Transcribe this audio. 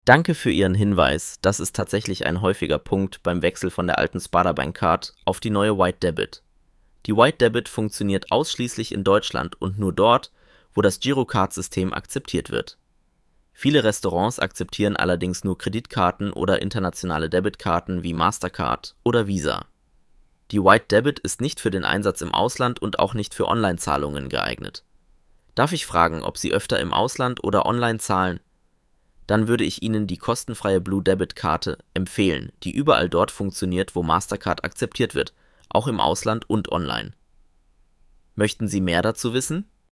Danke für Ihren Hinweis. Das ist tatsächlich ein häufiger Punkt beim Wechsel von der alten Sparda-Bank Card auf die neue White Debit. Die White Debit funktioniert ausschließlich in Deutschland und nur dort, wo das Girocard-System akzeptiert wird. Viele Restaurants akzeptieren allerdings nur Kreditkarten oder internationale Debitkarten wie Mastercard oder Visa. Die White Debit ist nicht für den Einsatz im Ausland und auch nicht für Online-Zahlungen geeignet. Darf ich fragen, ob Sie öfter im Ausland oder online zahlen? Dann würde ich Ihnen die kostenfreie Blue Debit Karte empfehlen, die überall dort funktioniert, wo Mastercard akzeptiert wird, auch im Ausland und online. Möchten Sie mehr dazu wissen?